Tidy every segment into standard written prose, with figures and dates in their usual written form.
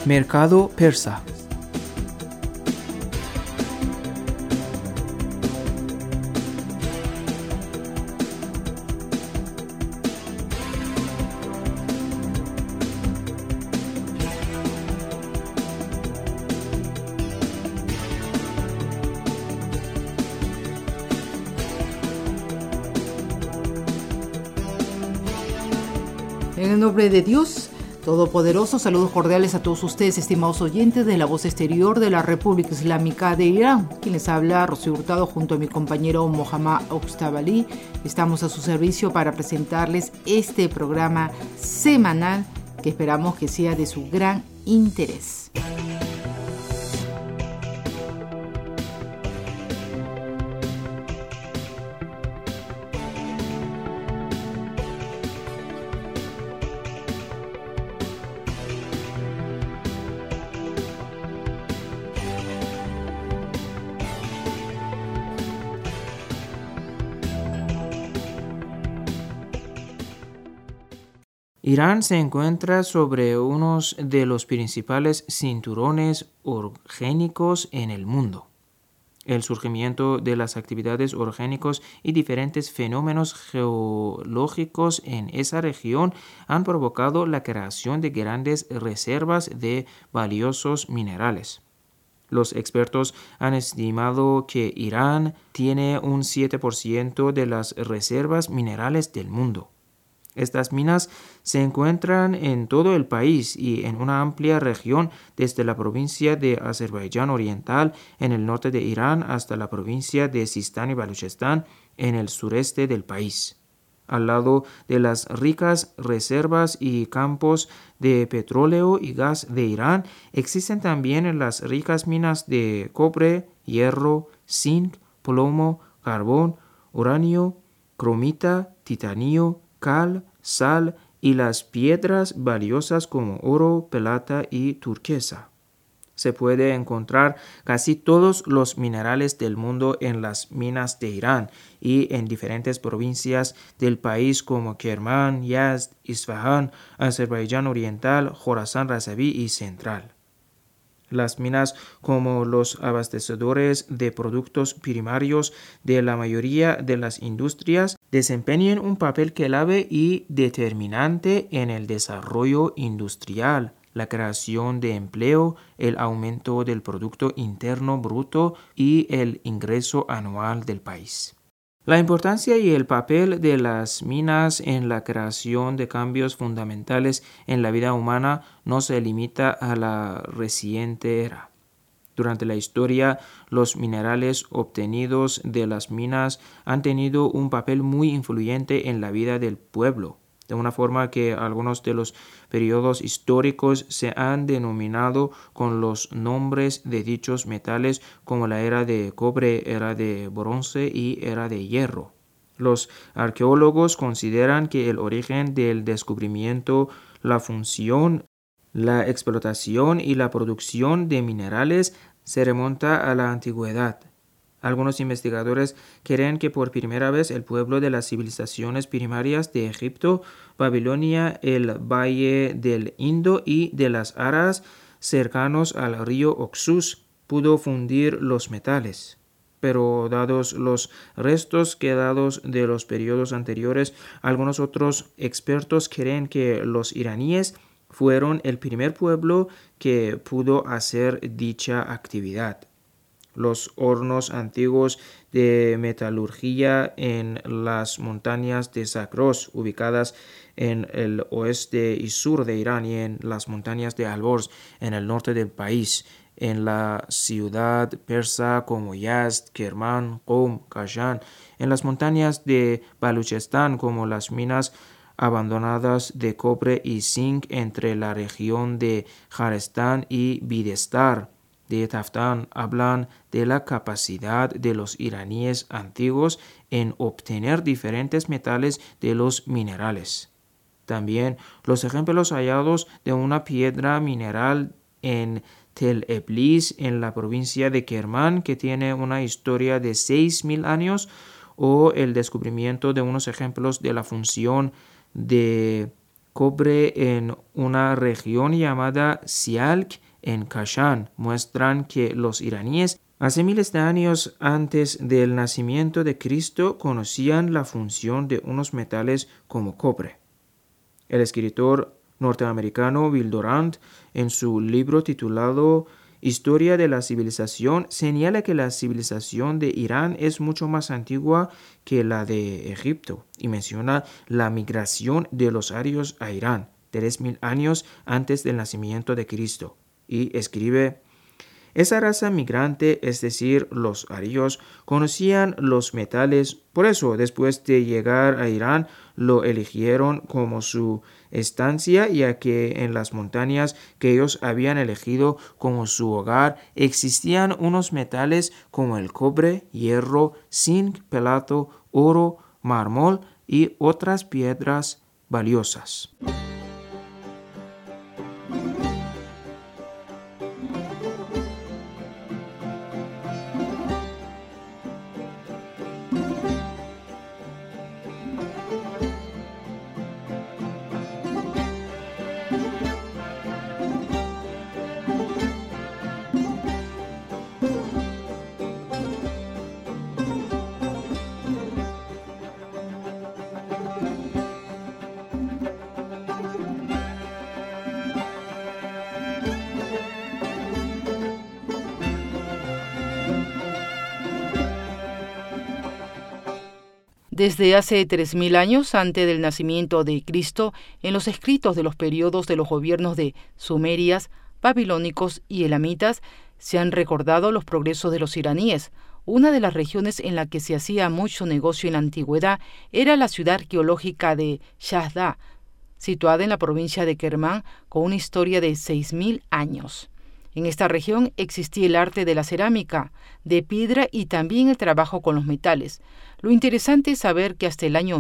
Mercado persa. En el nombre de Dios Todopoderoso, saludos cordiales a todos ustedes, estimados oyentes de la voz exterior de la República Islámica de Irán. Quien les habla, Rocío Hurtado, junto a mi compañero Mohammad Oxtabali. Estamos a su servicio para presentarles este programa semanal que esperamos que sea de su gran interés. Irán se encuentra sobre uno de los principales cinturones orogénicos en el mundo. El surgimiento de las actividades orogénicas y diferentes fenómenos geológicos en esa región han provocado la creación de grandes reservas de valiosos minerales. Los expertos han estimado que Irán tiene un 7% de las reservas minerales del mundo. Estas minas se encuentran en todo el país y en una amplia región, desde la provincia de Azerbaiyán Oriental en el norte de Irán hasta la provincia de Sistán y Baluchistán en el sureste del país. Al lado de las ricas reservas y campos de petróleo y gas de Irán, existen también las ricas minas de cobre, hierro, zinc, plomo, carbón, uranio, cromita, titanio, cal, sal y las piedras valiosas como oro, plata y turquesa. Se puede encontrar casi todos los minerales del mundo en las minas de Irán y en diferentes provincias del país como Kermán, Yazd, Isfahán, Azerbaiyán Oriental, Jorasán Razaví y Central. Las minas, como los abastecedores de productos primarios de la mayoría de las industrias, desempeñan un papel clave y determinante en el desarrollo industrial, la creación de empleo, el aumento del Producto Interno Bruto y el ingreso anual del país. La importancia y el papel de las minas en la creación de cambios fundamentales en la vida humana no se limita a la reciente era. Durante la historia, los minerales obtenidos de las minas han tenido un papel muy influyente en la vida del pueblo, de una forma que algunos de los periodos históricos se han denominado con los nombres de dichos metales como la era de cobre, era de bronce y era de hierro. Los arqueólogos consideran que el origen del descubrimiento, la función, la explotación y la producción de minerales se remonta a la antigüedad. Algunos investigadores creen que por primera vez el pueblo de las civilizaciones primarias de Egipto, Babilonia, el Valle del Indo y de las Aras cercanos al río Oxus pudo fundir los metales. Pero dados los restos quedados de los periodos anteriores, algunos otros expertos creen que los iraníes fueron el primer pueblo que pudo hacer dicha actividad. Los hornos antiguos de metalurgia en las montañas de Zagros, ubicadas en el oeste y sur de Irán, y en las montañas de Alborz, en el norte del país, en la ciudad persa como Yazd, Kermán, Qom, Kashan, en las montañas de Baluchistán como las minas abandonadas de cobre y zinc entre la región de Jarestán y Bidestar de Taftán, hablan de la capacidad de los iraníes antiguos en obtener diferentes metales de los minerales. También los ejemplos hallados de una piedra mineral en Tel Eblis, en la provincia de Kermán, que tiene una historia de 6.000 años, o el descubrimiento de unos ejemplos de la función de cobre en una región llamada Sialk en Kashan muestran que los iraníes hace miles de años antes del nacimiento de Cristo conocían la función de unos metales como cobre. El escritor norteamericano Will Durant, en su libro titulado Historia de la civilización, señala que la civilización de Irán es mucho más antigua que la de Egipto y menciona la migración de los arios a Irán 3000 años antes del nacimiento de Cristo y escribe: esa raza migrante, es decir, los arios, conocían los metales, por eso después de llegar a Irán lo eligieron como su estancia, ya que en las montañas que ellos habían elegido como su hogar existían unos metales como el cobre, hierro, zinc, palato, oro, mármol y otras piedras valiosas. Desde hace 3000 años antes del nacimiento de Cristo, en los escritos de los periodos de los gobiernos de Sumerias, babilónicos y elamitas, se han recordado los progresos de los iraníes. Una de las regiones en la que se hacía mucho negocio en la antigüedad era la ciudad arqueológica de Shahda, situada en la provincia de Kermán, con una historia de 6000 años. En esta región existía el arte de la cerámica, de piedra y también el trabajo con los metales. Lo interesante es saber que hasta el año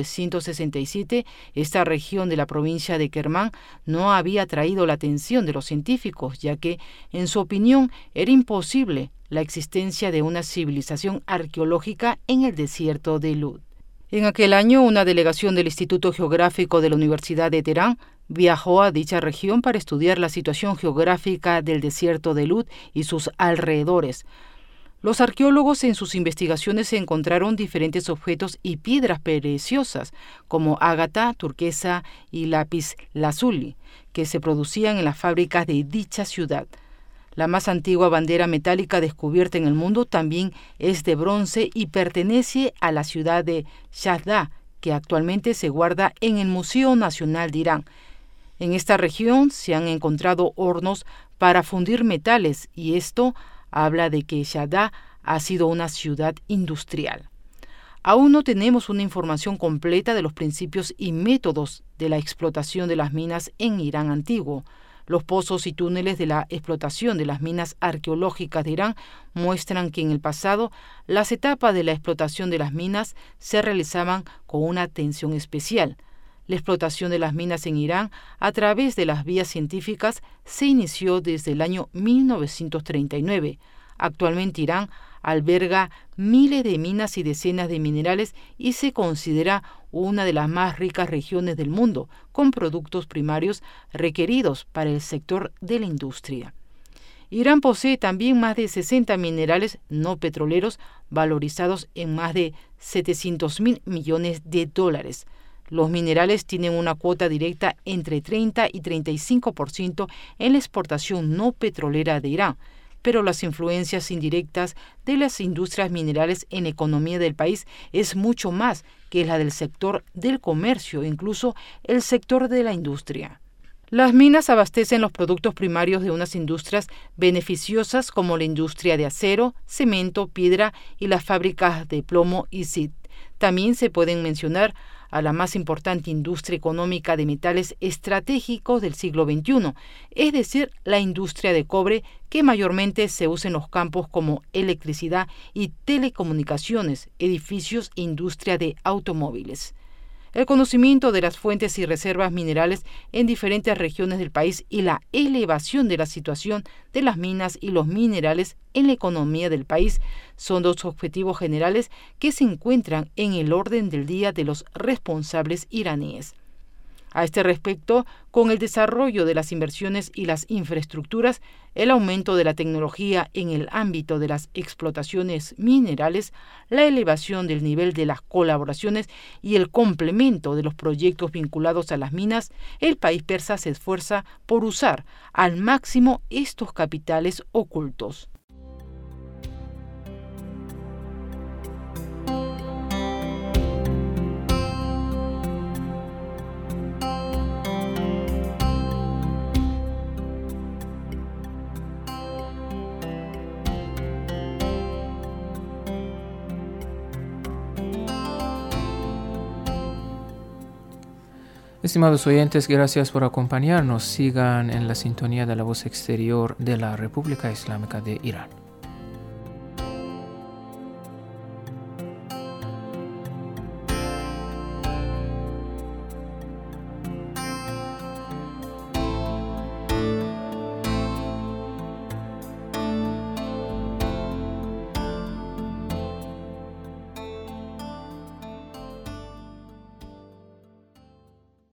1967 esta región de la provincia de Kermán no había atraído la atención de los científicos, ya que, en su opinión, era imposible la existencia de una civilización arqueológica en el desierto de Lut. En aquel año, una delegación del Instituto Geográfico de la Universidad de Teherán viajó a dicha región para estudiar la situación geográfica del desierto de Lut y sus alrededores. Los arqueólogos en sus investigaciones encontraron diferentes objetos y piedras preciosas, como ágata, turquesa y lapislázuli, que se producían en las fábricas de dicha ciudad. La más antigua bandera metálica descubierta en el mundo también es de bronce y pertenece a la ciudad de Shahda, que actualmente se guarda en el Museo Nacional de Irán. En esta región se han encontrado hornos para fundir metales y esto habla de que Shahda ha sido una ciudad industrial. Aún no tenemos una información completa de los principios y métodos de la explotación de las minas en Irán antiguo. Los pozos y túneles de la explotación de las minas arqueológicas de Irán muestran que en el pasado las etapas de la explotación de las minas se realizaban con una atención especial. La explotación de las minas en Irán a través de las vías científicas se inició desde el año 1939. Actualmente Irán alberga miles de minas y decenas de minerales y se considera una de las más ricas regiones del mundo, con productos primarios requeridos para el sector de la industria. Irán posee también más de 60 minerales no petroleros valorizados en más de 700.000 millones de dólares. Los minerales tienen una cuota directa entre 30 y 35% en la exportación no petrolera de Irán, pero las influencias indirectas de las industrias minerales en la economía del país es mucho más que la del sector del comercio, incluso el sector de la industria. Las minas abastecen los productos primarios de unas industrias beneficiosas como la industria de acero, cemento, piedra y las fábricas de plomo y zinc. También se pueden mencionar a la más importante industria económica de metales estratégicos del siglo XXI, es decir, la industria de cobre, que mayormente se usa en los campos como electricidad y telecomunicaciones, edificios e industria de automóviles. El conocimiento de las fuentes y reservas minerales en diferentes regiones del país y la elevación de la situación de las minas y los minerales en la economía del país son dos objetivos generales que se encuentran en el orden del día de los responsables iraníes. A este respecto, con el desarrollo de las inversiones y las infraestructuras, el aumento de la tecnología en el ámbito de las explotaciones minerales, la elevación del nivel de las colaboraciones y el complemento de los proyectos vinculados a las minas, el país persa se esfuerza por usar al máximo estos capitales ocultos. Estimados oyentes, gracias por acompañarnos. Sigan en la sintonía de la voz exterior de la República Islámica de Irán.